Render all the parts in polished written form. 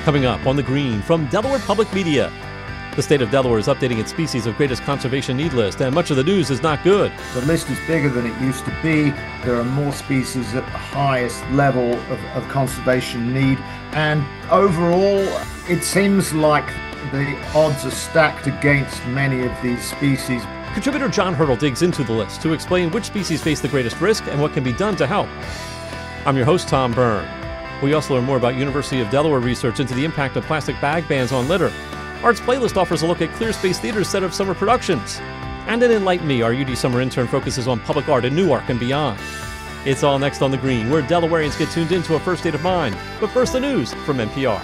Coming up on The Green from Delaware Public Media. The state of Delaware is updating its species of greatest conservation need list, and much of the news is not good. The list is bigger than it used to be. There are more species at the highest level of conservation need. And overall, it seems like the odds are stacked against many of these species. Contributor John Hurdle digs into the list to explain which species face the greatest risk and what can be done to help. I'm your host, Tom Byrne. We also learn more about University of Delaware research into the impact of plastic bag bans on litter. Arts Playlist offers a look at Clear Space Theater's set of summer productions. And in Enlighten Me, our UD summer intern focuses on public art in Newark and beyond. It's all next on The Green, where Delawareans get tuned into a first state of mind. But first, the news from NPR.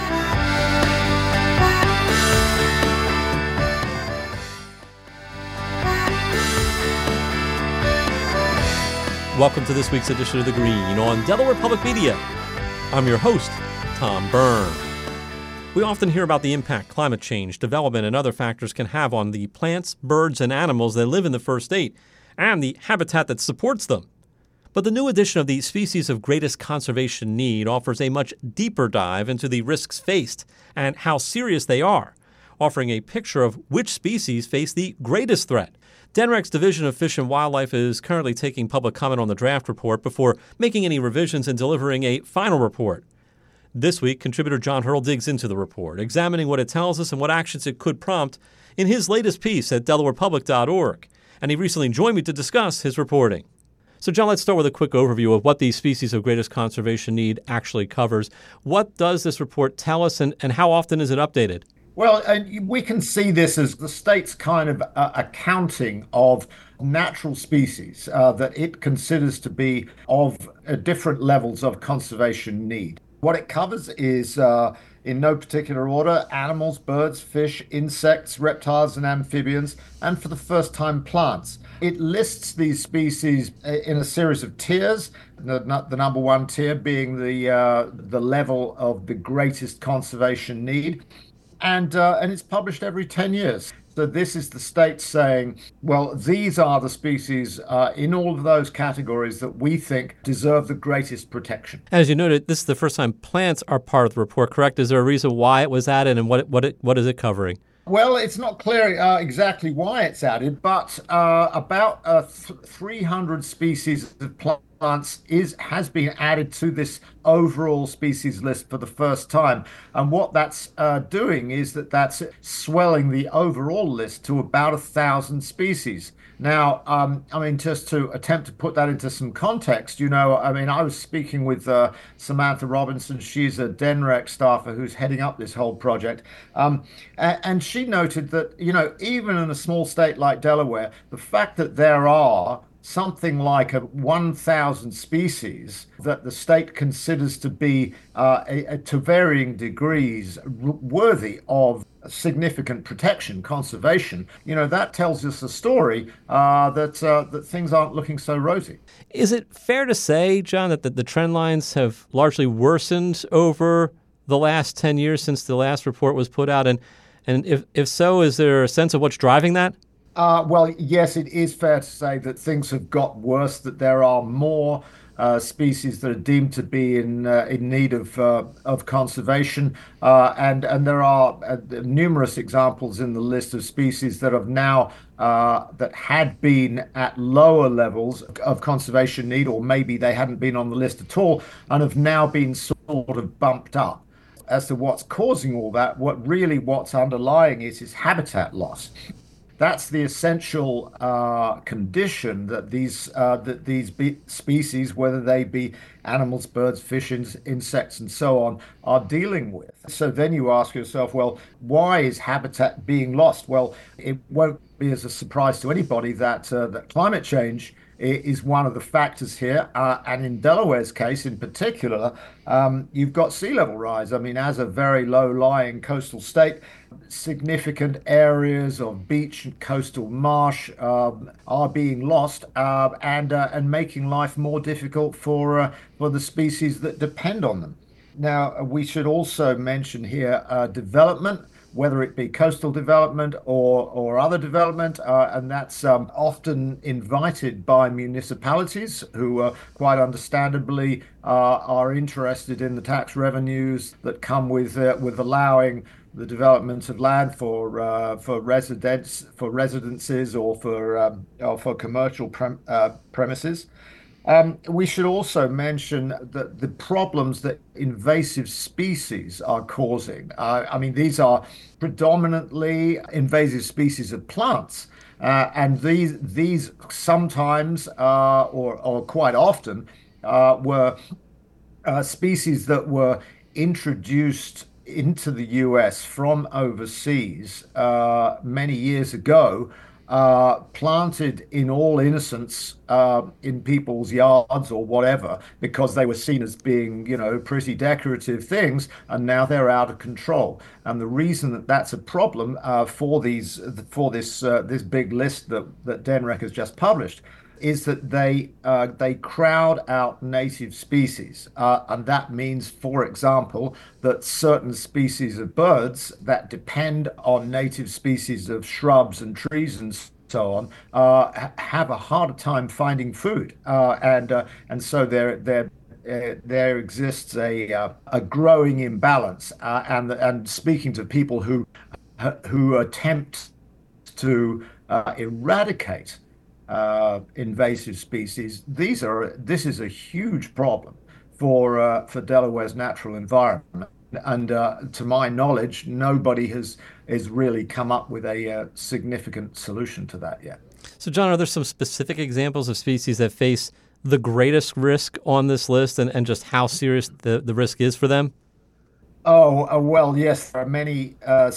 Welcome to this week's edition of The Green on Delaware Public Media. I'm your host, Tom Byrne. We often hear about the impact climate change, development, and other factors can have on the plants, birds, and animals that live in the first state, and the habitat that supports them. But the new edition of the Species of Greatest Conservation Need offers a much deeper dive into the risks faced and how serious they are, offering a picture of which species face the greatest threat. DNREC's Division of Fish and Wildlife is currently taking public comment on the draft report before making any revisions and delivering a final report. This week, contributor John Hurdle digs into the report, examining what it tells us and what actions it could prompt in his latest piece at delawarepublic.org. And he recently joined me to discuss his reporting. So, John, let's start with a quick overview of what the Species of Greatest Conservation Need actually covers. What does this report tell us, and how often is it updated? Well, we can see this as the state's kind of accounting of natural species that it considers to be of different levels of conservation need. What it covers is, in no particular order, animals, birds, fish, insects, reptiles, and amphibians, and for the first time, plants. It lists these species in a series of tiers, the number one tier being the level of the greatest conservation need. And it's published every 10 years. So this is the state saying, well, these are the species in all of those categories that we think deserve the greatest protection. As you noted, this is the first time plants are part of the report, correct? Is there a reason why it was added, and what is it covering? Well, it's not clear exactly why it's added, but about 300 species of plants has been added to this overall species list for the first time. And what that's doing is that's swelling the overall list to about 1,000 species. Now, just to attempt to put that into some context, I was speaking with Samantha Robinson. She's a DNREC staffer who's heading up this whole project. And she noted that, even in a small state like Delaware, the fact that there are something like 1,000 species that the state considers to be, to varying degrees, worthy of significant protection, conservation, that tells us a story that things aren't looking so rosy. Is it fair to say, John, that the trend lines have largely worsened over the last 10 years since the last report was put out? And if so, is there a sense of what's driving that? Well, yes, it is fair to say that things have got worse, that there are more species that are deemed to be in need of conservation, and there are numerous examples in the list of species that have now that had been at lower levels of conservation need, or maybe they hadn't been on the list at all, and have now been sort of bumped up. As to what's causing all that, what's underlying it is habitat loss. That's the essential condition that these species, whether they be animals, birds, fish, insects, and so on, are dealing with. So then you ask yourself, well, why is habitat being lost? Well, it won't be as a surprise to anybody that climate change is one of the factors here. And in Delaware's case in particular, you've got sea level rise. As a very low-lying coastal state, significant areas of beach and coastal marsh are being lost and making life more difficult for the species that depend on them. Now, we should also mention here development. whether it be coastal development or other development, and that's often invited by municipalities who quite understandably are interested in the tax revenues that come with allowing the development of land for residences or for commercial premises. We should also mention that the problems that invasive species are causing. I mean, these are predominantly invasive species of plants, and these sometimes or quite often were species that were introduced into the US from overseas many years ago, planted in all innocence in people's yards or whatever, because they were seen as being, pretty decorative things, and now they're out of control. And the reason that that's a problem for this big list that DNREC has just published is that they crowd out native species, and that means, for example, that certain species of birds that depend on native species of shrubs and trees and so on have a harder time finding food, and so there exists a growing imbalance, and speaking to people who attempt to eradicate invasive species. This is a huge problem for Delaware's natural environment, and to my knowledge, nobody has really come up with a significant solution to that yet. So, John, are there some specific examples of species that face the greatest risk on this list, and just how serious the risk is for them? Oh, well, yes, there are many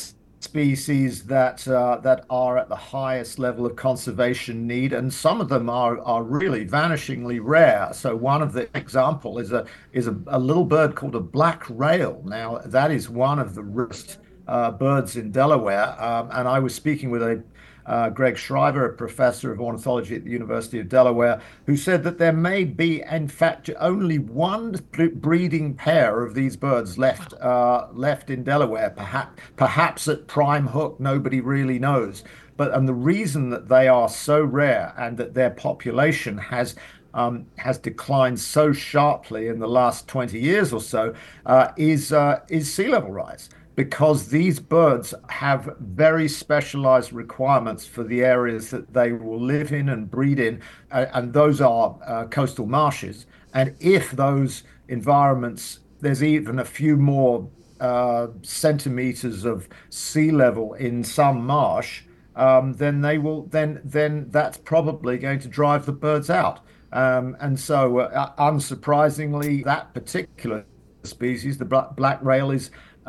species that are at the highest level of conservation need, and some of them are really vanishingly rare. So one of the example is a little bird called a black rail. Now that is one of the rarest birds in Delaware, and I was speaking with Greg Schreiber, a professor of ornithology at the University of Delaware, who said that there may be, in fact, only one breeding pair of these birds left in Delaware, perhaps at Prime Hook. Nobody really knows. And the reason that they are so rare and that their population has declined so sharply in the last 20 years or so is sea level rise, because these birds have very specialized requirements for the areas that they will live in and breed in, and those are coastal marshes. And if those environments, there's even a few more centimeters of sea level in some marsh, then that's probably going to drive the birds out. And so, unsurprisingly, that particular species, the black rail, is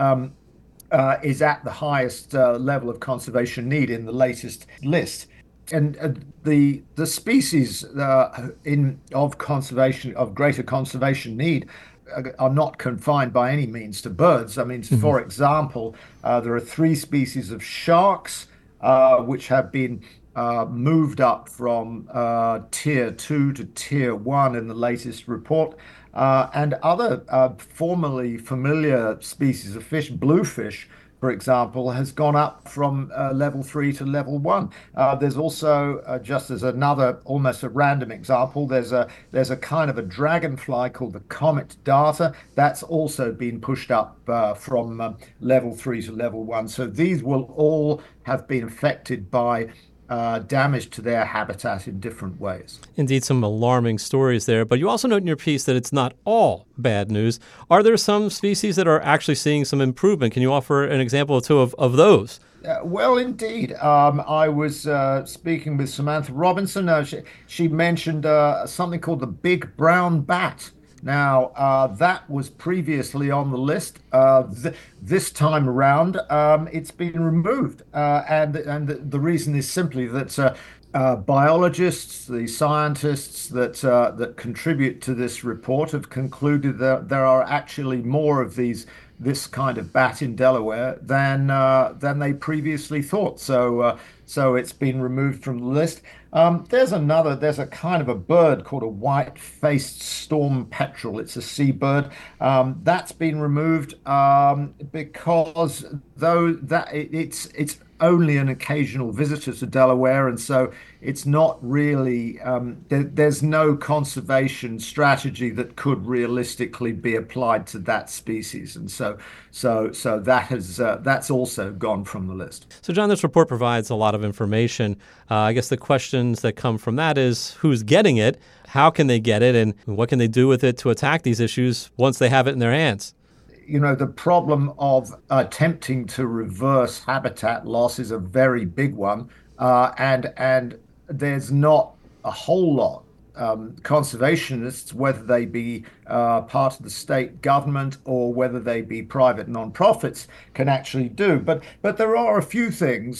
at the highest level of conservation need in the latest list. And the species of greater conservation need are not confined by any means to birds. I mean, for example, there are 3 species of sharks which have been moved up from tier 2 to tier 1 in the latest report. And other formerly familiar species of fish, bluefish, for example, has gone up from level 3 to level 1. There's also, just as another almost a random example, there's a kind of a dragonfly called the comet darter that's also been pushed up from level 3 to level 1. So these will all have been affected by damage to their habitat in different ways. Indeed, some alarming stories there. But you also note in your piece that it's not all bad news. Are there some species that are actually seeing some improvement? Can you offer an example or two of those? Well, indeed. I was speaking with Samantha Robinson. She mentioned something called the big brown bat. Now, that was previously on the list. This time around, it's been removed. And the reason is simply that biologists, the scientists that contribute to this report, have concluded that there are actually more of these this kind of bat in Delaware than they previously thought. So it's been removed from the list. There's a kind of a bird called a white-faced storm petrel. It's a seabird. That's been removed because though that it's only an occasional visitor to Delaware, and so it's not really there's no conservation strategy that could realistically be applied to that species, and so that's also gone from the list. So, John, this report provides a lot of information. I guess the questions that come from that is who's getting it, how can they get it, and what can they do with it to attack these issues once they have it in their hands? The problem of attempting to reverse habitat loss is a very big one, and there's not a whole lot conservationists, whether they be part of the state government or whether they be private nonprofits, can actually do. But there are a few things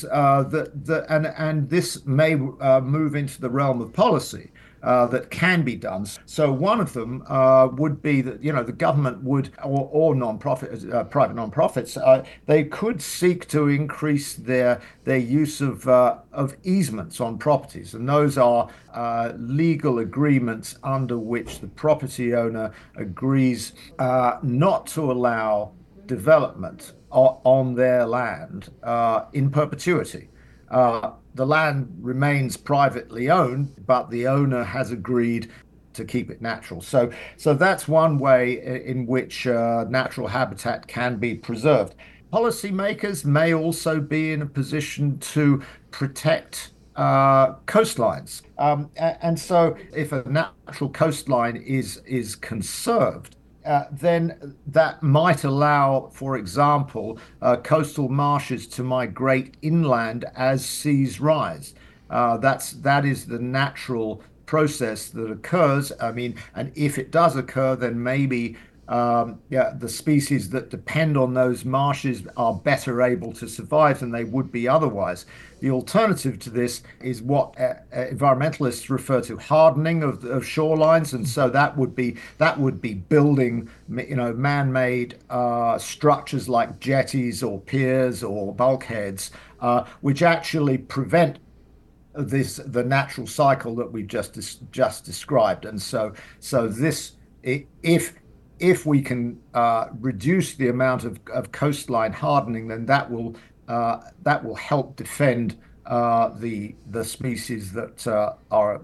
and this may move into the realm of policy. That can be done. So one of them would be that the government would or nonprofit private nonprofits they could seek to increase their use of easements on properties, and those are legal agreements under which the property owner agrees not to allow development on their land in perpetuity. The land remains privately owned, but the owner has agreed to keep it natural. So that's one way in which natural habitat can be preserved. Policymakers may also be in a position to protect coastlines. And so if a natural coastline is conserved, then that might allow, for example, coastal marshes to migrate inland as seas rise. That is the natural process that occurs. I mean, and if it does occur, then maybe the species that depend on those marshes are better able to survive than they would be otherwise. The alternative to this is what environmentalists refer to hardening of shorelines, and so that would be building, man-made structures like jetties or piers or bulkheads, which actually prevent the natural cycle that we've just described. And so this, if we can reduce the amount of coastline hardening, then that will help defend the species that are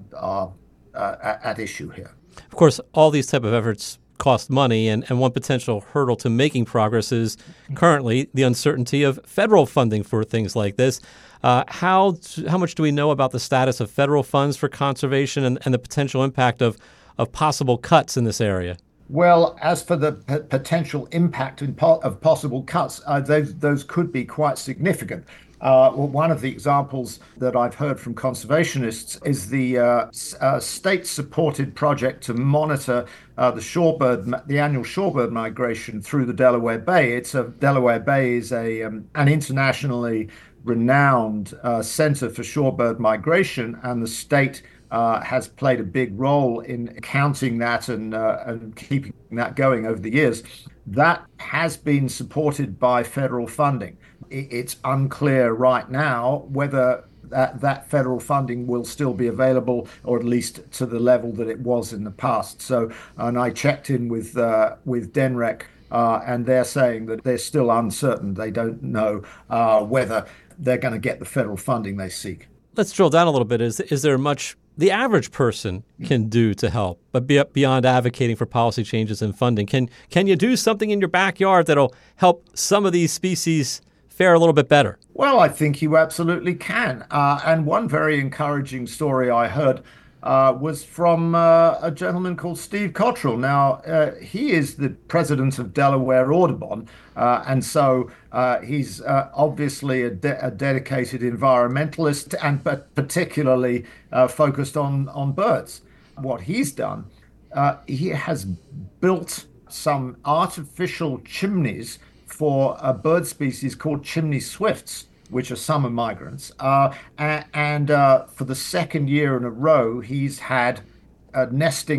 at issue here. Of course, all these type of efforts cost money, and one potential hurdle to making progress is currently the uncertainty of federal funding for things like this. How much do we know about the status of federal funds for conservation and the potential impact of possible cuts in this area? Well, as for the potential impact of possible cuts, those could be quite significant. One of the examples that I've heard from conservationists is the state-supported project to monitor the annual shorebird migration through the Delaware Bay. Delaware Bay is an internationally renowned center for shorebird migration, and the state has played a big role in counting that and keeping that going over the years. That has been supported by federal funding. It's unclear right now whether that federal funding will still be available, or at least to the level that it was in the past. And I checked in with DNREC, and they're saying that they're still uncertain. They don't know whether they're going to get the federal funding they seek. Let's drill down a little bit. Is there much the average person can do to help, but beyond advocating for policy changes and funding? Can you do something in your backyard that'll help some of these species fare a little bit better? Well, I think you absolutely can. And one very encouraging story I heard was from a gentleman called Steve Cottrell. Now, he is the president of Delaware Audubon, and so he's obviously a dedicated environmentalist, and particularly focused on birds. What he's done, he has built some artificial chimneys for a bird species called chimney swifts, which are summer migrants. And for the second year in a row, he's had nesting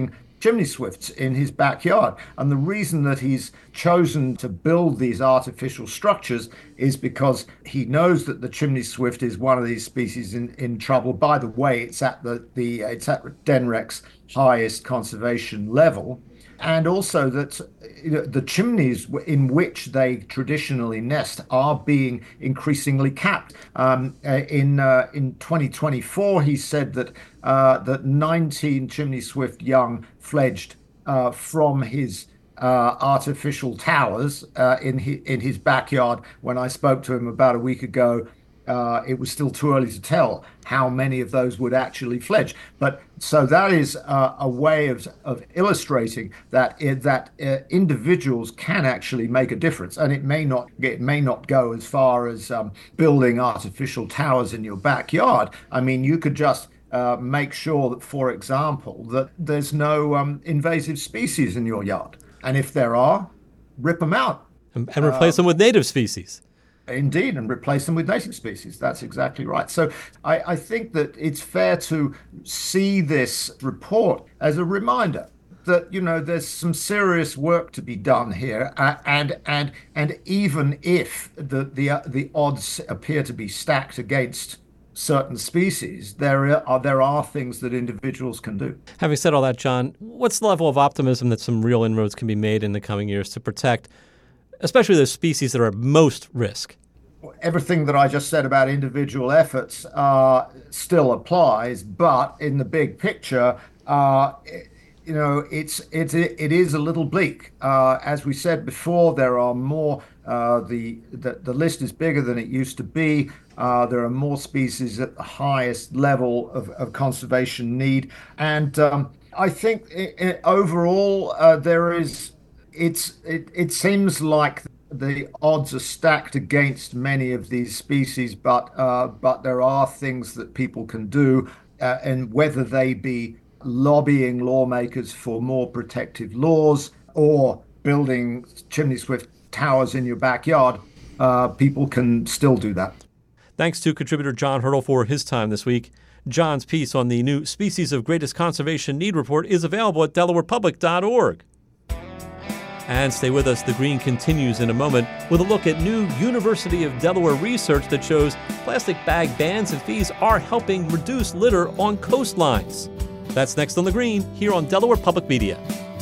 chimney swifts in his backyard. And the reason that he's chosen to build these artificial structures is because he knows that the chimney swift is one of these species in trouble. By the way, it's at it's at DNREC's highest conservation level. And also that the chimneys in which they traditionally nest are being increasingly capped. In 2024, he said that 19 chimney swift young fledged from his artificial towers in his backyard. When I spoke to him about a week ago, it was still too early to tell how many of those would actually fledge. But so that is a way of illustrating that individuals can actually make a difference, and it may not go as far as building artificial towers in your backyard. I mean, you could just make sure that, for example, that there's no invasive species in your yard, and if there are, rip them out and replace them with native species. Indeed, and replace them with native species. That's exactly right. So I think that it's fair to see this report as a reminder that, there's some serious work to be done here, and even if the odds appear to be stacked against certain species, there are things that individuals can do. Having said all that, John, what's the level of optimism that some real inroads can be made in the coming years to protect especially those species that are at most risk? Everything that I just said about individual efforts still applies, but in the big picture, it is a little bleak. As we said before, there are more. The list is bigger than it used to be. There are more species at the highest level of conservation need, and I think overall it seems like the odds are stacked against many of these species, but there are things that people can do, and whether they be lobbying lawmakers for more protective laws or building chimney swift towers in your backyard, people can still do that. Thanks to contributor John Hurdle for his time this week. John's piece on the new Species of Greatest Conservation Need report is available at DelawarePublic.org. And stay with us. The Green continues in a moment with a look at new University of Delaware research that shows plastic bag bans and fees are helping reduce litter on coastlines. That's next on The Green here on Delaware Public Media.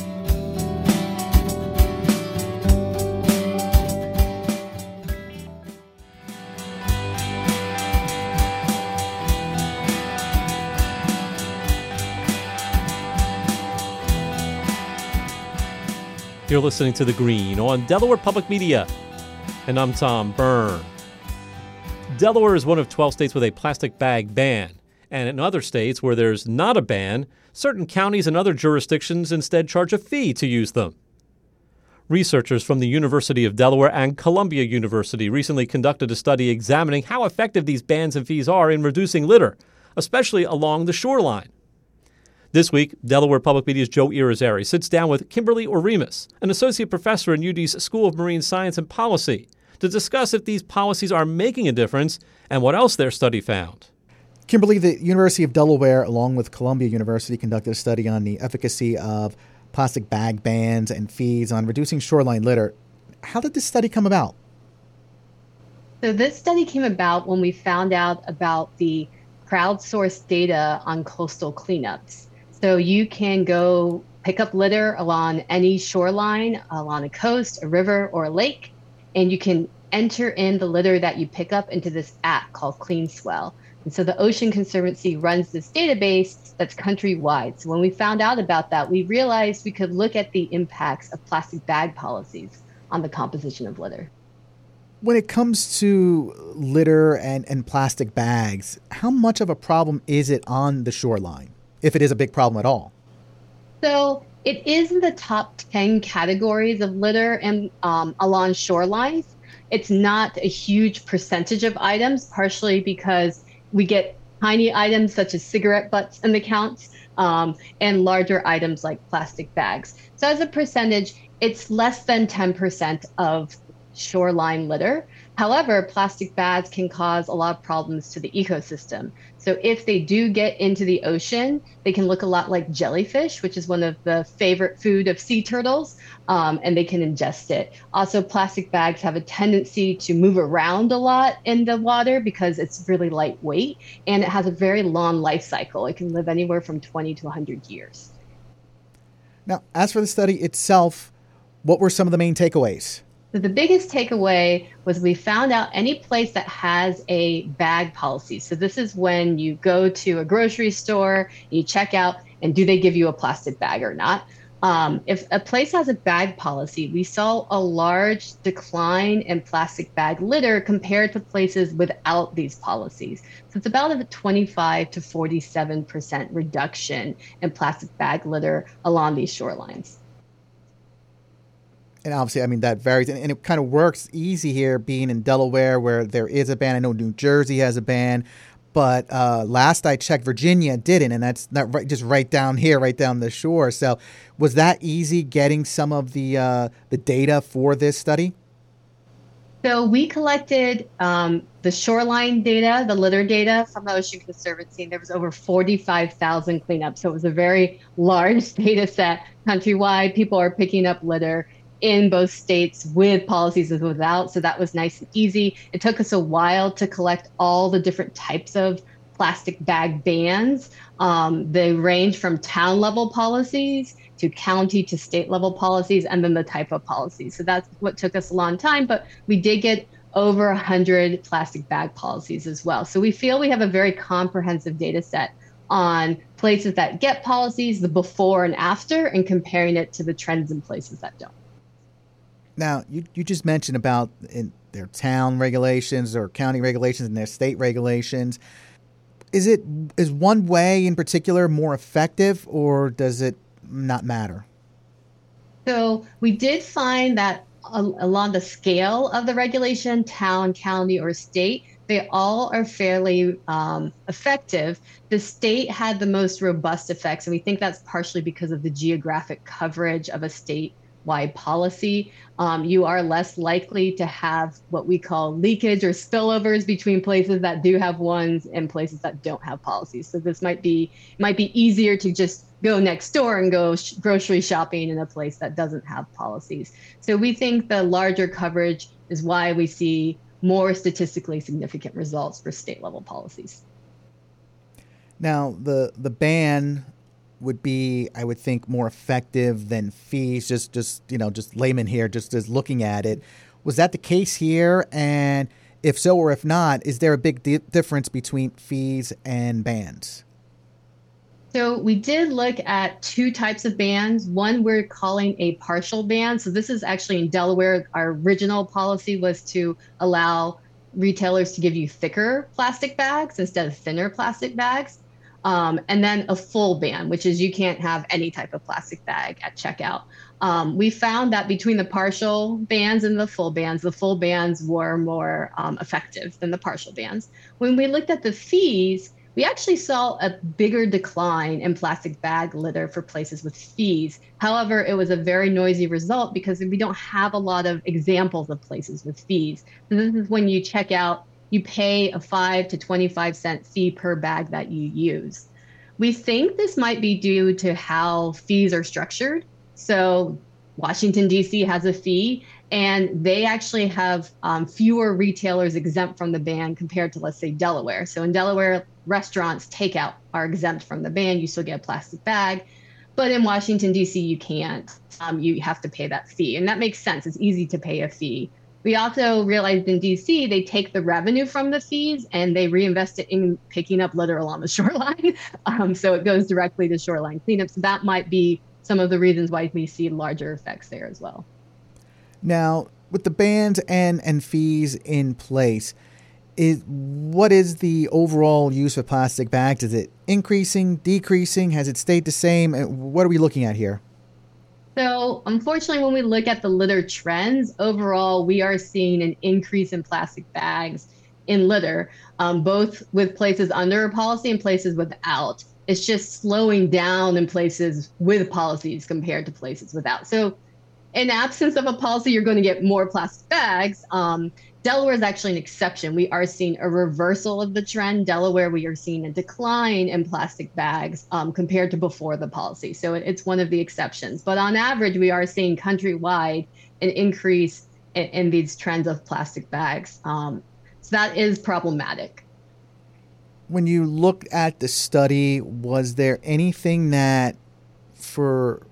You're listening to The Green on Delaware Public Media, and I'm Tom Byrne. Delaware is one of 12 states with a plastic bag ban, and in other states where there's not a ban, certain counties and other jurisdictions instead charge a fee to use them. Researchers from the University of Delaware and Columbia University recently conducted a study examining how effective these bans and fees are in reducing litter, especially along the shoreline. This week, Delaware Public Media's Joe Irizarry sits down with Kimberly Oremus, an associate professor in UD's School of Marine Science and Policy, to discuss if these policies are making a difference and what else their study found. Kimberly, the University of Delaware, along with Columbia University, conducted a study on the efficacy of plastic bag bans and fees on reducing shoreline litter. How did this study come about? So this study came about when we found out about the crowdsourced data on coastal cleanups. So you can go pick up litter along any shoreline, along a coast, a river, or a lake, and you can enter in the litter that you pick up into this app called CleanSwell. And so the Ocean Conservancy runs this database that's countrywide. So when we found out about that, we realized we could look at the impacts of plastic bag policies on the composition of litter. When it comes to litter and plastic bags, how much of a problem is it on the shoreline, if it is a big problem at all? So it is in the top 10 categories of litter and along shorelines. It's not a huge percentage of items, partially because we get tiny items such as cigarette butts in the counts, and larger items like plastic bags. So as a percentage, it's less than 10% of shoreline litter. However, plastic bags can cause a lot of problems to the ecosystem. So if they do get into the ocean, they can look a lot like jellyfish, which is one of the favorite food of sea turtles, and they can ingest it. Also, plastic bags have a tendency to move around a lot in the water because it's really lightweight, and it has a very long life cycle. It can live anywhere from 20 to 100 years. Now, as for the study itself, what were some of the main takeaways? So the biggest takeaway was we found out any place that has a bag policy. So this is when you go to a grocery store, you check out, and do they give you a plastic bag or not? If a place has a bag policy, we saw a large decline in plastic bag litter compared to places without these policies. So it's about a 25 to 47% reduction in plastic bag litter along these shorelines. And obviously, I mean, that varies. And it kind of works easy here being in Delaware where there is a ban. I know New Jersey has a ban. But last I checked, Virginia didn't. And that's not right, just right down here, right down the shore. So was that easy getting some of the data for this study? So we collected the shoreline data, the litter data from the Ocean Conservancy. There was over 45,000 cleanups. So it was a very large data set countrywide. People are picking up litter in both states with policies and without. So that was nice and easy. It took us a while to collect all the different types of plastic bag bans. They range from town level policies to county to state level policies, and then the type of policies. So that's what took us a long time, but we did get over 100 plastic bag policies as well. So we feel we have a very comprehensive data set on places that get policies, the before and after, and comparing it to the trends in places that don't. Now, you just mentioned about in their town regulations or county regulations and their state regulations. Is one way in particular more effective, or does it not matter? So we did find that along the scale of the regulation, town, county, or state, they all are fairly effective. The state had the most robust effects, and we think that's partially because of the geographic coverage of a state-wide policy. You are less likely to have what we call leakage or spillovers between places that do have ones and places that don't have policies. So this might be easier to just go next door and go grocery shopping in a place that doesn't have policies. So we think the larger coverage is why we see more statistically significant results for state level policies. Now, the ban would be, I would think, more effective than fees. Just layman here, just as looking at it. Was that the case here? And if so, or if not, is there a big difference between fees and bans? So we did look at two types of bans. One we're calling a partial ban. So this is actually in Delaware. Our original policy was to allow retailers to give you thicker plastic bags instead of thinner plastic bags. And then a full ban, which is you can't have any type of plastic bag at checkout. We found that between the partial bans and the full bans were more effective than the partial bans. When we looked at the fees, we actually saw a bigger decline in plastic bag litter for places with fees. However, it was a very noisy result because we don't have a lot of examples of places with fees. So this is when you check out, you pay a 5 to 25 cent fee per bag that you use. We think this might be due to how fees are structured. So Washington, D.C. has a fee, and they actually have fewer retailers exempt from the ban compared to, let's say, Delaware. So in Delaware, restaurants, takeout are exempt from the ban. You still get a plastic bag. But in Washington, D.C., you can't. You have to pay that fee. And that makes sense. It's easy to pay a fee. We also realized in D.C., they take the revenue from the fees and they reinvest it in picking up litter along the shoreline. So it goes directly to shoreline cleanup. So that might be some of the reasons why we see larger effects there as well. Now, with the bans and fees in place, what is the overall use of plastic bags? Is it increasing, decreasing? Has it stayed the same? What are we looking at here? So unfortunately, when we look at the litter trends, overall, we are seeing an increase in plastic bags in litter, both with places under a policy and places without. It's just slowing down in places with policies compared to places without. So in absence of a policy, you're going to get more plastic bags. Delaware is actually an exception. We are seeing a reversal of the trend. Delaware, we are seeing a decline in plastic bags compared to before the policy. So it's one of the exceptions. But on average, we are seeing countrywide an increase in these trends of plastic bags. So that is problematic. When you looked at the study, was there anything that for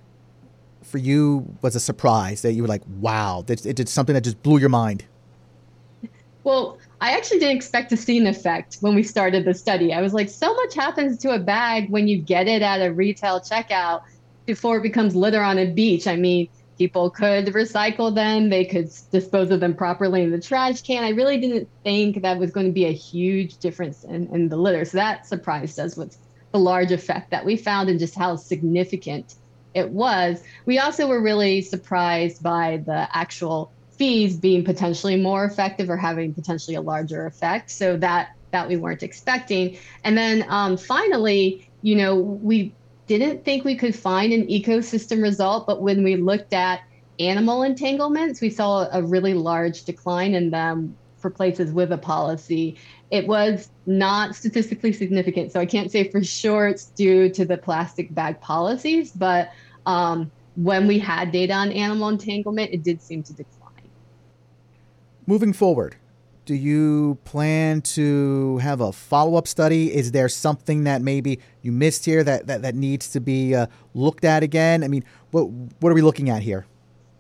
you was a surprise that you were like, wow, it did something that just blew your mind? Well, I actually didn't expect to see an effect when we started the study. I was like, so much happens to a bag when you get it at a retail checkout before it becomes litter on a beach. I mean, people could recycle them. They could dispose of them properly in the trash can. I really didn't think that was going to be a huge difference in the litter. So that surprised us with the large effect that we found and just how significant it was. We also were really surprised by the actual fees being potentially more effective or having potentially a larger effect. So that we weren't expecting. And then finally, we didn't think we could find an ecosystem result, but when we looked at animal entanglements, we saw a really large decline in them for places with a policy. It was not statistically significant, so I can't say for sure it's due to the plastic bag policies, but when we had data on animal entanglement, it did seem to decline. Moving forward, do you plan to have a follow-up study? Is there something that maybe you missed here that needs to be looked at again? I mean, what are we looking at here?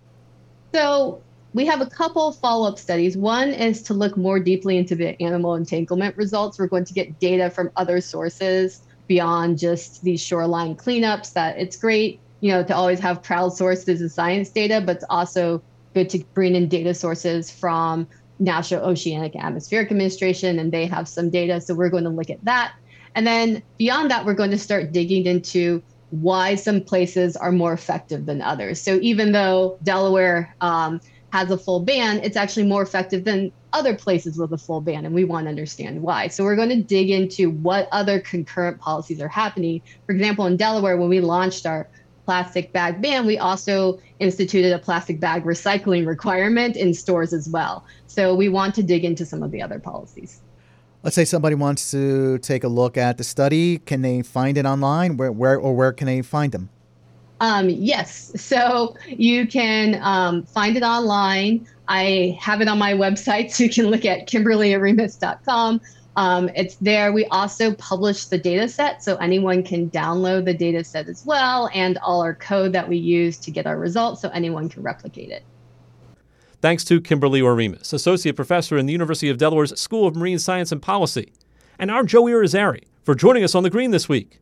So we have a couple follow-up studies. One is to look more deeply into the animal entanglement results. We're going to get data from other sources beyond just these shoreline cleanups. That it's great, to always have crowdsourced as a science data, but it's also good to bring in data sources from National Oceanic and Atmospheric Administration, and they have some data. So we're going to look at that. And then beyond that, we're going to start digging into why some places are more effective than others. So even though Delaware has a full ban, it's actually more effective than other places with a full ban, and we want to understand why. So we're going to dig into what other concurrent policies are happening. For example, in Delaware, when we launched our plastic bag ban, we also instituted a plastic bag recycling requirement in stores as well. So we want to dig into some of the other policies. Let's say somebody wants to take a look at the study. Can they find it online? Where can they find them? Yes. So you can find it online. I have it on my website, so you can look at KimberlyAremus.com. It's there. We also publish the data set, so anyone can download the data set as well, and all our code that we use to get our results, so anyone can replicate it. Thanks to Kimberly Aremus, Associate Professor in the University of Delaware's School of Marine Science and Policy, and our Joe Irizarry for joining us on The Green this week.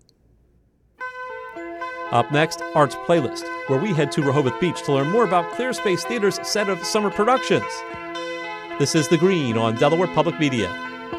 Up next, Arts Playlist, where we head to Rehoboth Beach to learn more about Clearspace Theater's set of summer productions. This is The Green on Delaware Public Media.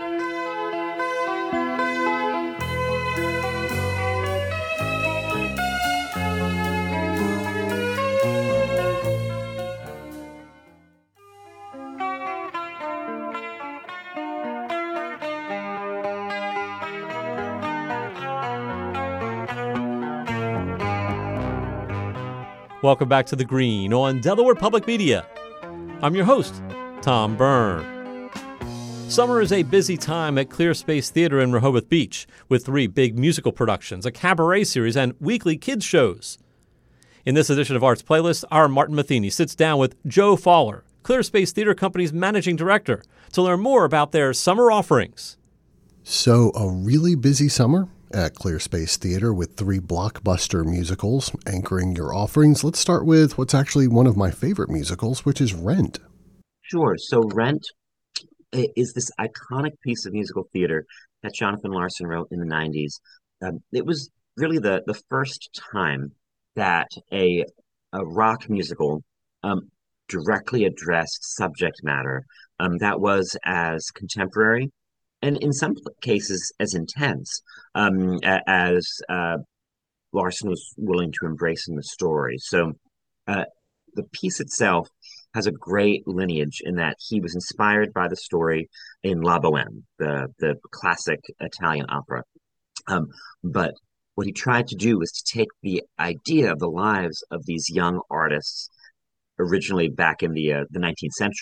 Welcome back to The Green on Delaware Public Media. I'm your host, Tom Byrne. Summer is a busy time at Clearspace Theater in Rehoboth Beach, with 3 big musical productions, a cabaret series, and weekly kids shows. In this edition of Arts Playlist, our Martin Matheny sits down with Joe Fowler, Clearspace Theater Company's managing director, to learn more about their summer offerings. So, a really busy summer at Clearspace Theater with 3 blockbuster musicals anchoring your offerings. Let's start with what's actually one of my favorite musicals, which is Rent. Sure. So Rent is this iconic piece of musical theater that Jonathan Larson wrote in the 90s. It was really the first time that a rock musical directly addressed subject matter that was as contemporary and in some cases as intense as Larson was willing to embrace in the story. So the piece itself has a great lineage in that he was inspired by the story in La Bohème, the classic Italian opera. But what he tried to do was to take the idea of the lives of these young artists, originally back in the 19th century,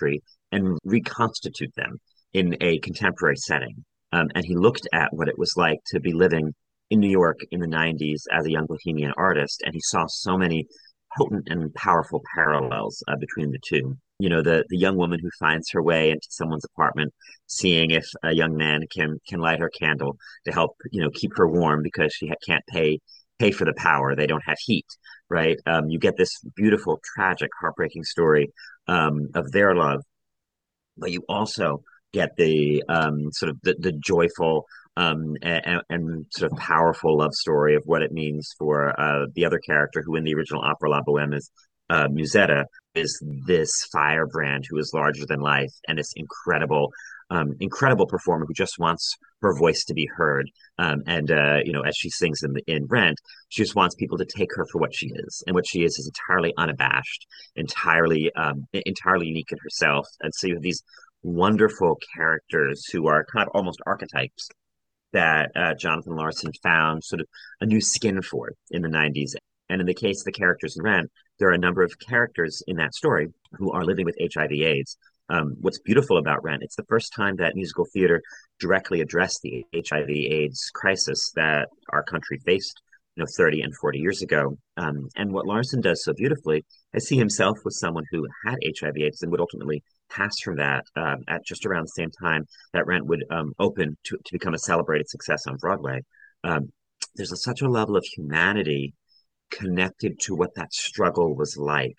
and reconstitute them in a contemporary setting. And he looked at what it was like to be living in New York in the 90s as a young bohemian artist, and he saw so many potent and powerful parallels between the two. You know, the young woman who finds her way into someone's apartment, seeing if a young man can light her candle to help, you know, keep her warm because she can't pay for the power. They don't have heat, right? You get this beautiful, tragic, heartbreaking story of their love, but you also get the sort of the joyful and sort of powerful love story of what it means for the other character who in the original opera La Boheme is Musetta, is this firebrand who is larger than life and this incredible performer who just wants her voice to be heard. You know, as she sings in Rent, she just wants people to take her for what she is, and what she is entirely unabashed, entirely unique in herself. And so you have these wonderful characters who are kind of almost archetypes that Jonathan Larson found sort of a new skin for in the 90s. And in the case of the characters in Rent, there are a number of characters in that story who are living with HIV/AIDS. What's beautiful about Rent, it's the first time that musical theater directly addressed the HIV/AIDS crisis that our country faced, you know, 30 and 40 years ago. And what Larson does so beautifully is he himself was someone who had HIV/AIDS and would ultimately pass from that at just around the same time that Rent would open to become a celebrated success on Broadway. There's such a level of humanity connected to what that struggle was like.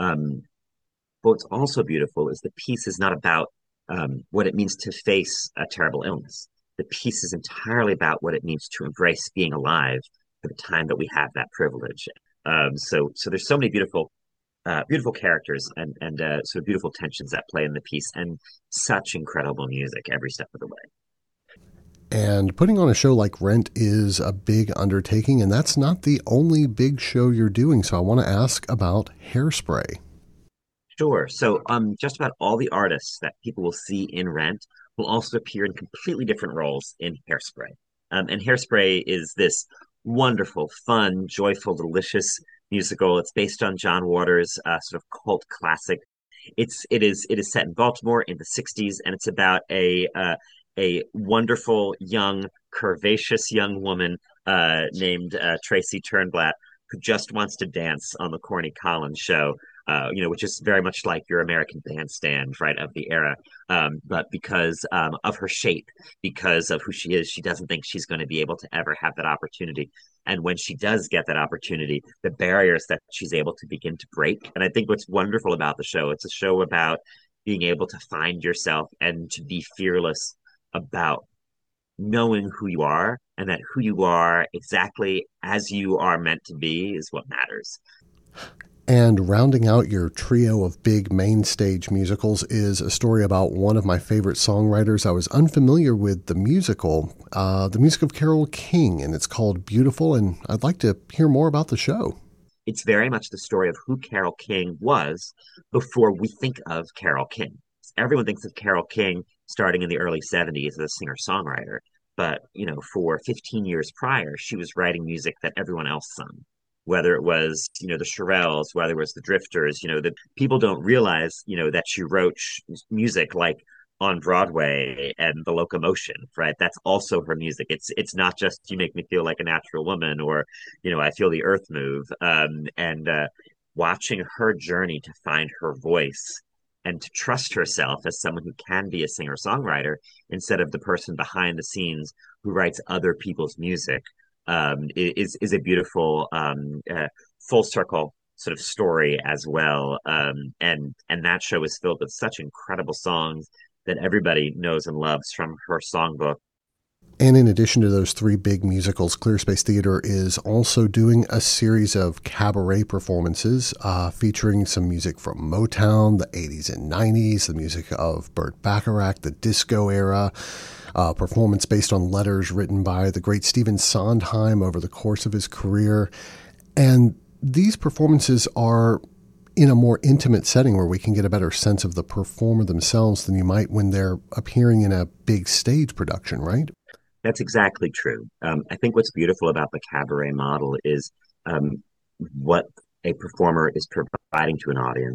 But what's also beautiful is the piece is not about what it means to face a terrible illness. The piece is entirely about what it means to embrace being alive for the time that we have that privilege. So there's so many beautiful characters and sort of beautiful tensions that play in the piece, and such incredible music every step of the way. And putting on a show like Rent is a big undertaking, and that's not the only big show you're doing. So I want to ask about Hairspray. Sure. So just about all the artists that people will see in Rent will also appear in completely different roles in Hairspray. And Hairspray is this wonderful, fun, joyful, delicious musical. It's based on John Waters' sort of cult classic. It is set in Baltimore in the 60s, and it's about a wonderful, young, curvaceous young woman named Tracy Turnblatt, who just wants to dance on the Corny Collins show, you know, which is very much like your American Bandstand, right, of the era. But because of her shape, because of who she is, she doesn't think she's going to be able to ever have that opportunity. And when she does get that opportunity, the barriers that she's able to begin to break. And I think what's wonderful about the show, it's a show about being able to find yourself and to be fearless about knowing who you are, and that who you are exactly as you are meant to be is what matters. And rounding out your trio of big main stage musicals is a story about one of my favorite songwriters. I was unfamiliar with the music of Carole King, and it's called Beautiful, and I'd like to hear more about the show. It's very much the story of who Carole King was before we think of Carole King. Everyone thinks of Carole King starting in the early 70s as a singer-songwriter. But, you know, for 15 years prior, she was writing music that everyone else sung. Whether it was, you know, the Shirelles, whether it was the Drifters, you know, that people don't realize, you know, that she wrote music like on Broadway and The Locomotion, right? That's also her music. It's not just You Make Me Feel Like a Natural Woman or, you know, I Feel the Earth Move. Watching her journey to find her voice and to trust herself as someone who can be a singer-songwriter instead of the person behind the scenes who writes other people's music is a beautiful full circle sort of story as well. And that show is filled with such incredible songs that everybody knows and loves from her songbook. And in addition to those three big musicals, Clear Space Theater is also doing a series of cabaret performances featuring some music from Motown, the 80s and 90s, the music of Burt Bacharach, the disco era, performance based on letters written by the great Stephen Sondheim over the course of his career. And these performances are in a more intimate setting where we can get a better sense of the performer themselves than you might when they're appearing in a big stage production, right? That's exactly true. I think what's beautiful about the cabaret model is what a performer is providing to an audience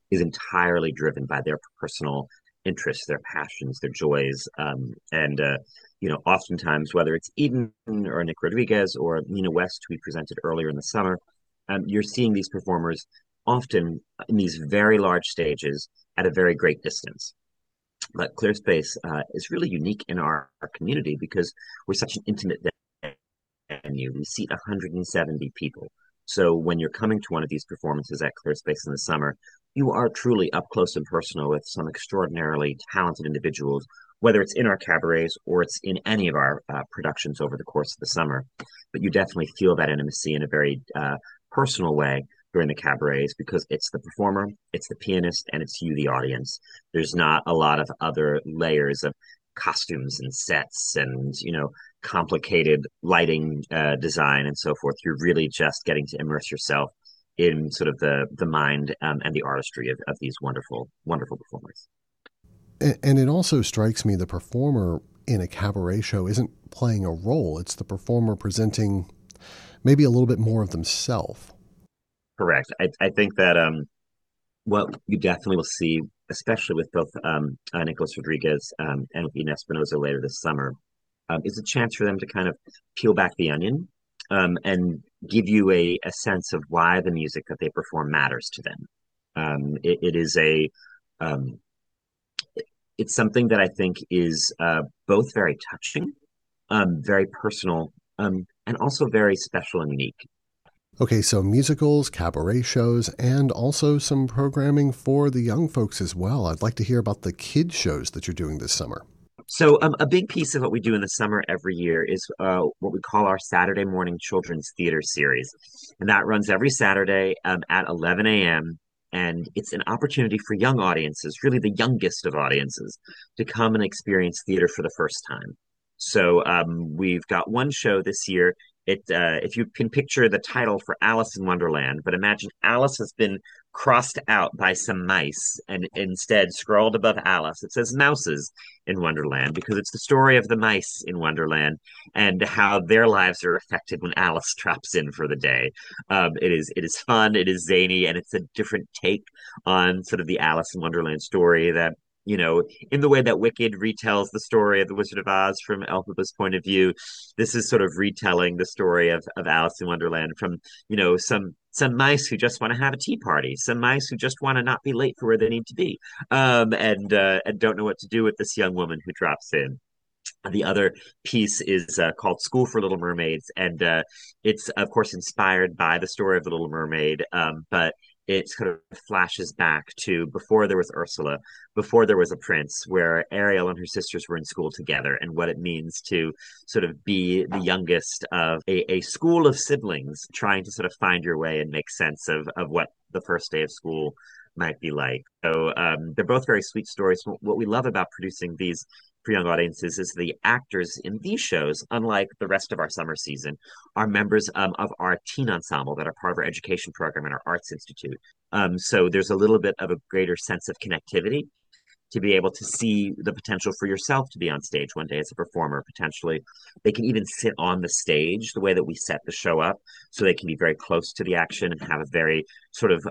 is entirely driven by their personal interests, their passions, their joys, and oftentimes whether it's Eden or Nick Rodriguez or Nina West, who we presented earlier in the summer, you're seeing these performers often in these very large stages at a very great distance. But ClearSpace is really unique in our community because we're such an intimate venue. We seat 170 people. So when you're coming to one of these performances at ClearSpace in the summer, you are truly up close and personal with some extraordinarily talented individuals, whether it's in our cabarets or it's in any of our productions over the course of the summer. But you definitely feel that intimacy in a very personal way during the cabarets because it's the performer, it's the pianist, and it's you, the audience. There's not a lot of other layers of costumes and sets and complicated lighting design and so forth. You're really just getting to immerse yourself in sort of the mind and the artistry of these wonderful, wonderful performers. And it also strikes me the performer in a cabaret show isn't playing a role. It's the performer presenting maybe a little bit more of themselves. Correct. I think that what you definitely will see, especially with both Nicholas Rodriguez and with Eden Espinosa later this summer, is a chance for them to kind of peel back the onion and give you a sense of why the music that they perform matters to them. It is it's something that I think is both very touching, very personal, and also very special and unique. Okay, so musicals, cabaret shows, and also some programming for the young folks as well. I'd like to hear about the kids shows that you're doing this summer. So a big piece of what we do in the summer every year is what we call our Saturday morning children's theater series. And that runs every Saturday at 11 a.m. And it's an opportunity for young audiences, really the youngest of audiences, to come and experience theater for the first time. So we've got one show this year. If you can picture the title for Alice in Wonderland, but imagine Alice has been crossed out by some mice, and instead scrawled above Alice, it says Mouses in Wonderland, because it's the story of the mice in Wonderland and how their lives are affected when Alice drops in for the day. It is fun, it is zany, and it's a different take on sort of the Alice in Wonderland story that in the way that Wicked retells the story of the Wizard of Oz from Elphaba's point of view, this is sort of retelling the story of Alice in Wonderland from, some mice who just want to have a tea party, some mice who just want to not be late for where they need to be, and don't know what to do with this young woman who drops in. The other piece is called School for Little Mermaids, and it's, of course, inspired by the story of the Little Mermaid, but it kind of flashes back to before there was Ursula, before there was a prince, where Ariel and her sisters were in school together, and what it means to sort of be the youngest of a school of siblings trying to sort of find your way and make sense of what the first day of school might be like. So they're both very sweet stories. What we love about producing these for young audiences is the actors in these shows, unlike the rest of our summer season, are members of our teen ensemble that are part of our education program and our arts institute. So there's a little bit of a greater sense of connectivity to be able to see the potential for yourself to be on stage one day as a performer, potentially. They can even sit on the stage the way that we set the show up, so they can be very close to the action and have a very sort of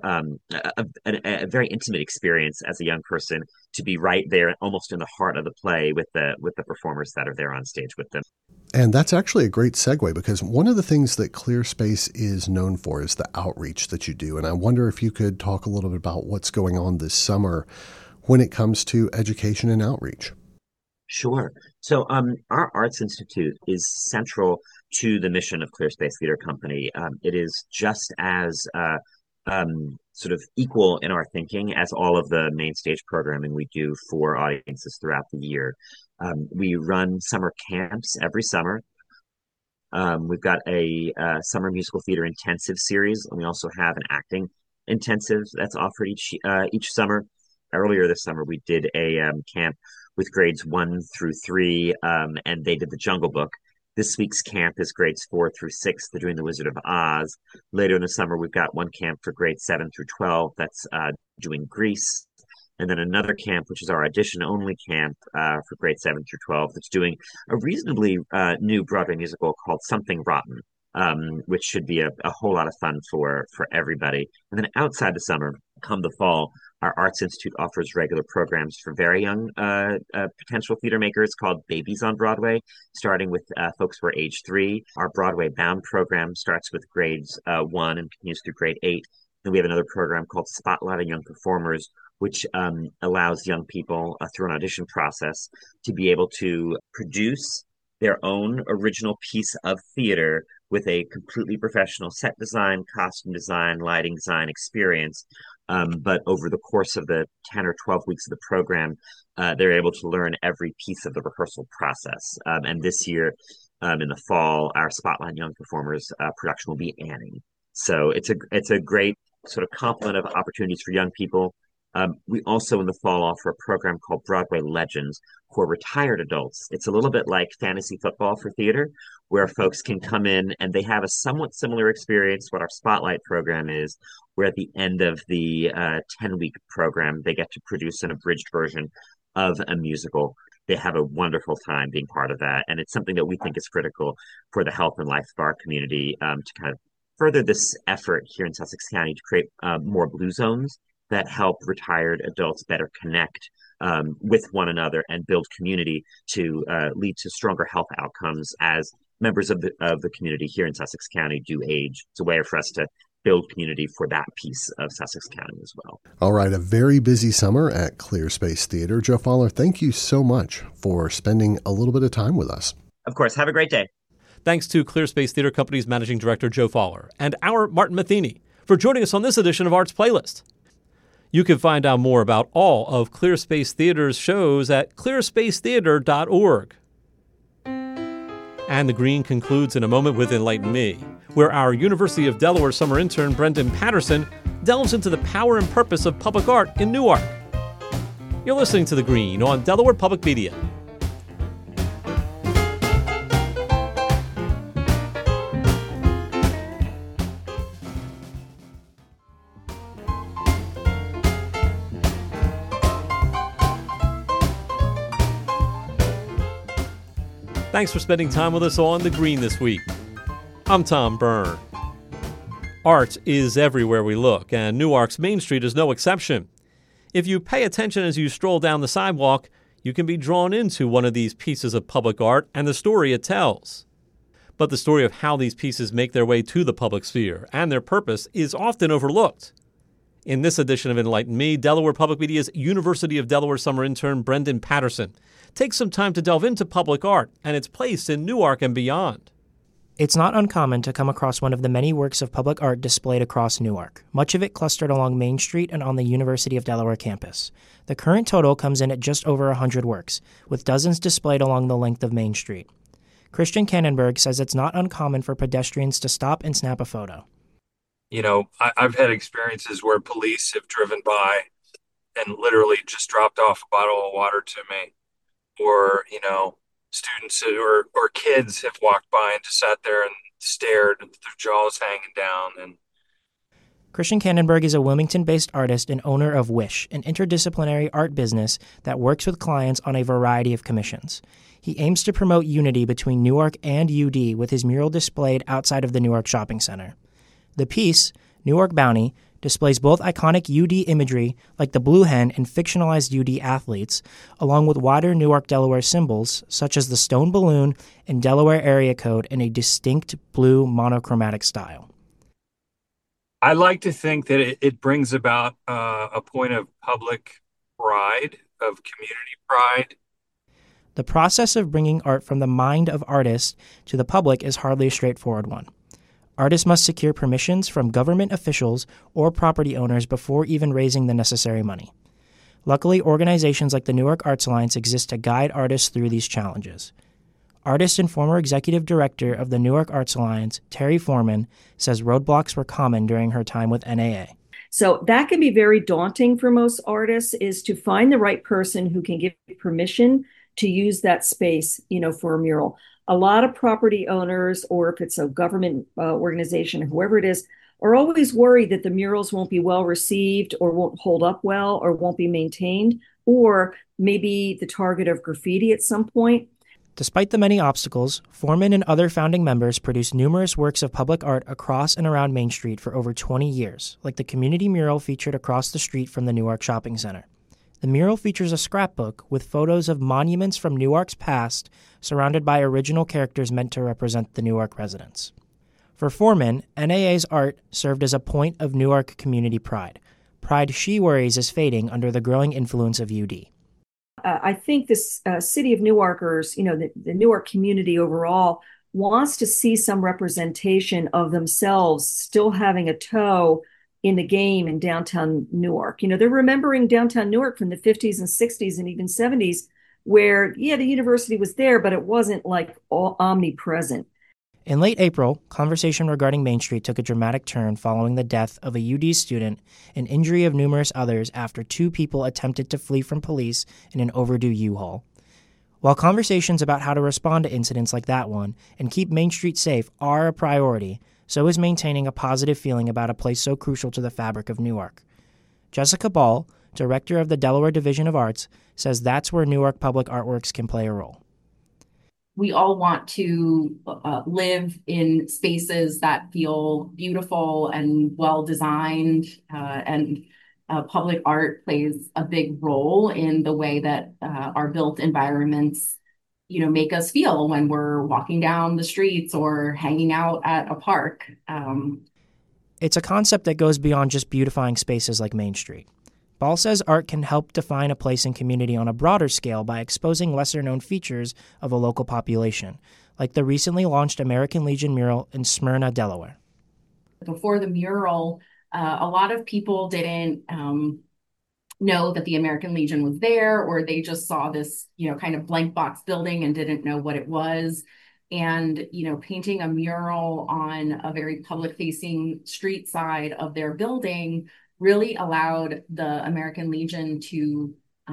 a very intimate experience as a young person, to be right there almost in the heart of the play with the performers that are there on stage with them. And that's actually a great segue, because one of the things that ClearSpace is known for is the outreach that you do. And I wonder if you could talk a little bit about what's going on this summer when it comes to education and outreach. Sure. So our Arts Institute is central to the mission of ClearSpace Theater Company. It is just as sort of equal in our thinking as all of the main stage programming we do for audiences throughout the year. We run summer camps every summer. We've got a summer musical theater intensive series, and we also have an acting intensive that's offered each summer. Earlier this summer, we did a camp with grades 1 through 3, and they did the Jungle Book. This week's camp is grades 4 through 6. They're doing the Wizard of Oz. Later in the summer, we've got one camp for grades 7 through 12 that's doing Grease. And then another camp, which is our audition-only camp for grades 7 through 12, that's doing a reasonably new Broadway musical called Something Rotten, which should be a whole lot of fun for everybody. And then outside the summer, come the fall, our Arts Institute offers regular programs for very young potential theater makers called Babies on Broadway, starting with folks who are age 3. Our Broadway Bound program starts with grades 1 and continues through grade 8. Then we have another program called Spotlighting Young Performers, which allows young people through an audition process to be able to produce their own original piece of theater with a completely professional set design, costume design, lighting design experience. But over the course of the 10 or 12 weeks of the program, they're able to learn every piece of the rehearsal process. And this year, in the fall, our Spotlight Young Performers production will be Annie. So it's a great sort of complement of opportunities for young people. We also in the fall offer a program called Broadway Legends for retired adults. It's a little bit like fantasy football for theater, where folks can come in and they have a somewhat similar experience what our Spotlight program is, where at the end of the 10-week program, they get to produce an abridged version of a musical. They have a wonderful time being part of that. And it's something that we think is critical for the health and life of our community to kind of further this effort here in Sussex County to create more blue zones that help retired adults better connect with one another and build community to lead to stronger health outcomes as members of the community here in Sussex County do age. It's a way for us to build community for that piece of Sussex County as well. All right, a very busy summer at Clear Space Theater. Joe Fowler, thank you so much for spending a little bit of time with us. Of course, have a great day. Thanks to Clear Space Theater Company's Managing Director Joe Fowler and our Martin Matheny for joining us on this edition of Arts Playlist. You can find out more about all of Clear Space Theater's shows at clearspacetheater.org. And the Green concludes in a moment with Enlighten Me, where our University of Delaware summer intern Brendan Patterson delves into the power and purpose of public art in Newark. You're listening to The Green on Delaware Public Media. Thanks for spending time with us on The Green this week. I'm Tom Byrne. Art is everywhere we look, and Newark's Main Street is no exception. If you pay attention as you stroll down the sidewalk, you can be drawn into one of these pieces of public art and the story it tells. But the story of how these pieces make their way to the public sphere and their purpose is often overlooked. In this edition of Enlighten Me, Delaware Public Media's University of Delaware summer intern Brendan Patterson takes some time to delve into public art and its place in Newark and beyond. It's not uncommon to come across one of the many works of public art displayed across Newark, much of it clustered along Main Street and on the University of Delaware campus. The current total comes in at just over 100 works, with dozens displayed along the length of Main Street. Christian Kannenberg says it's not uncommon for pedestrians to stop and snap a photo. You know, I've had experiences where police have driven by and literally just dropped off a bottle of water to me. Or, you know, students or kids have walked by and just sat there and stared with their jaws hanging down. And Christian Kannenberg is a Wilmington-based artist and owner of Wish, an interdisciplinary art business that works with clients on a variety of commissions. He aims to promote unity between Newark and UD with his mural displayed outside of the Newark Shopping Center. The piece, Newark Bounty, displays both iconic UD imagery like the blue hen and fictionalized UD athletes, along with wider Newark, Delaware symbols such as the stone balloon and Delaware area code in a distinct blue monochromatic style. I like to think that it brings about a point of public pride, of community pride. The process of bringing art from the mind of artists to the public is hardly a straightforward one. Artists must secure permissions from government officials or property owners before even raising the necessary money. Luckily, organizations like the Newark Arts Alliance exist to guide artists through these challenges. Artist and former executive director of the Newark Arts Alliance, Terry Foreman, says roadblocks were common during her time with NAA. So that can be very daunting for most artists, is to find the right person who can give permission to use that space, for a mural. A lot of property owners, or if it's a government organization, whoever it is, are always worried that the murals won't be well received or won't hold up well or won't be maintained, or maybe the target of graffiti at some point. Despite the many obstacles, Foreman and other founding members produced numerous works of public art across and around Main Street for over 20 years, like the community mural featured across the street from the Newark Shopping Center. The mural features a scrapbook with photos of monuments from Newark's past surrounded by original characters meant to represent the Newark residents. For Foreman, NAA's art served as a point of Newark community pride she worries is fading under the growing influence of UD. I think this city of Newarkers, the Newark community overall, wants to see some representation of themselves still having a toe in the game in downtown Newark. They're remembering downtown Newark from the 50s and 60s and even 70s, where, the university was there, but it wasn't like all omnipresent. In late April, conversation regarding Main Street took a dramatic turn following the death of a UD student and injury of numerous others after 2 people attempted to flee from police in an overdue U-Haul. While conversations about how to respond to incidents like that one and keep Main Street safe are a priority, so is maintaining a positive feeling about a place so crucial to the fabric of Newark. Jessica Ball, director of the Delaware Division of Arts, says that's where Newark Public Artworks can play a role. We all want to live in spaces that feel beautiful and well-designed, and public art plays a big role in the way that our built environments, make us feel when we're walking down the streets or hanging out at a park. It's a concept that goes beyond just beautifying spaces like Main Street. Ball says art can help define a place and community on a broader scale by exposing lesser-known features of a local population, like the recently launched American Legion mural in Smyrna, Delaware. Before the mural, a lot of people didn't know that the American Legion was there, or they just saw this, kind of blank box building and didn't know what it was. And, painting a mural on a very public-facing street side of their building really allowed the American Legion to,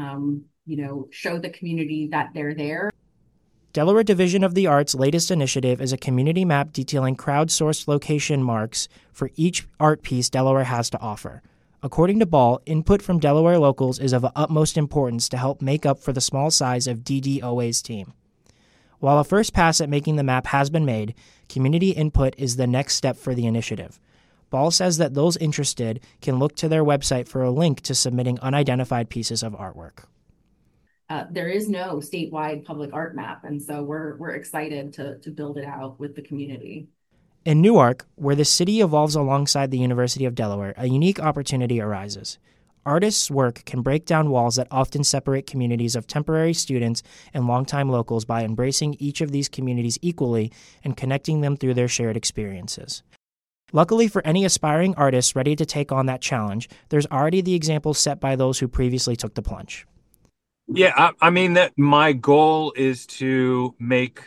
show the community that they're there. Delaware Division of the Arts' latest initiative is a community map detailing crowdsourced location marks for each art piece Delaware has to offer. According to Ball, input from Delaware locals is of utmost importance to help make up for the small size of DDOA's team. While a first pass at making the map has been made, community input is the next step for the initiative. Ball says that those interested can look to their website for a link to submitting unidentified pieces of artwork. There is no statewide public art map, and so we're excited to build it out with the community. In Newark, where the city evolves alongside the University of Delaware, a unique opportunity arises. Artists' work can break down walls that often separate communities of temporary students and longtime locals by embracing each of these communities equally and connecting them through their shared experiences. Luckily for any aspiring artists ready to take on that challenge, there's already the examples set by those who previously took the plunge. Yeah, I mean that my goal is to make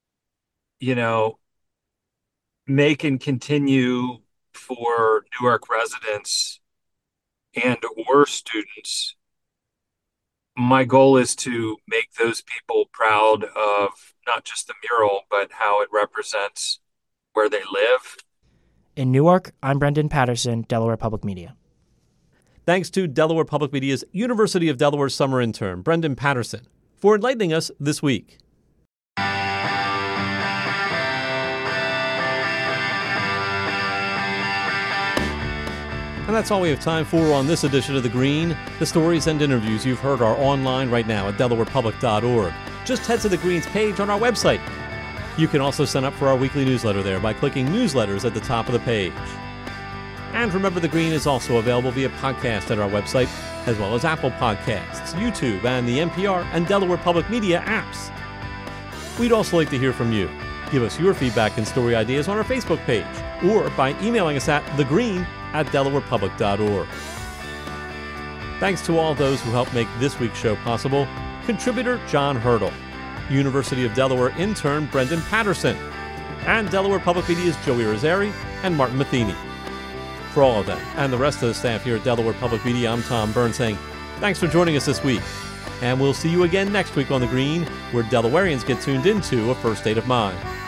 and continue for Newark residents and or students. My goal is to make those people proud of not just the mural, but how it represents where they live. In Newark, I'm Brendan Patterson, Delaware Public Media. Thanks to Delaware Public Media's University of Delaware summer intern, Brendan Patterson, for enlightening us this week. And that's all we have time for on this edition of The Green. The stories and interviews you've heard are online right now at delawarepublic.org. Just head to The Green's page on our website. You can also sign up for our weekly newsletter there by clicking Newsletters at the top of the page. And remember, The Green is also available via podcast at our website, as well as Apple Podcasts, YouTube, and the NPR and Delaware Public Media apps. We'd also like to hear from you. Give us your feedback and story ideas on our Facebook page, or by emailing us at thegreen@delawarepublic.org. Thanks to all those who helped make this week's show possible. Contributor John Hurdle, University of Delaware intern Brendan Patterson, and Delaware Public Media's Joey Rosari and Martin Matheny. For all of them and the rest of the staff here at Delaware Public Media, I'm Tom Byrne saying thanks for joining us this week. And we'll see you again next week on The Green, where Delawareans get tuned into a first state of mind.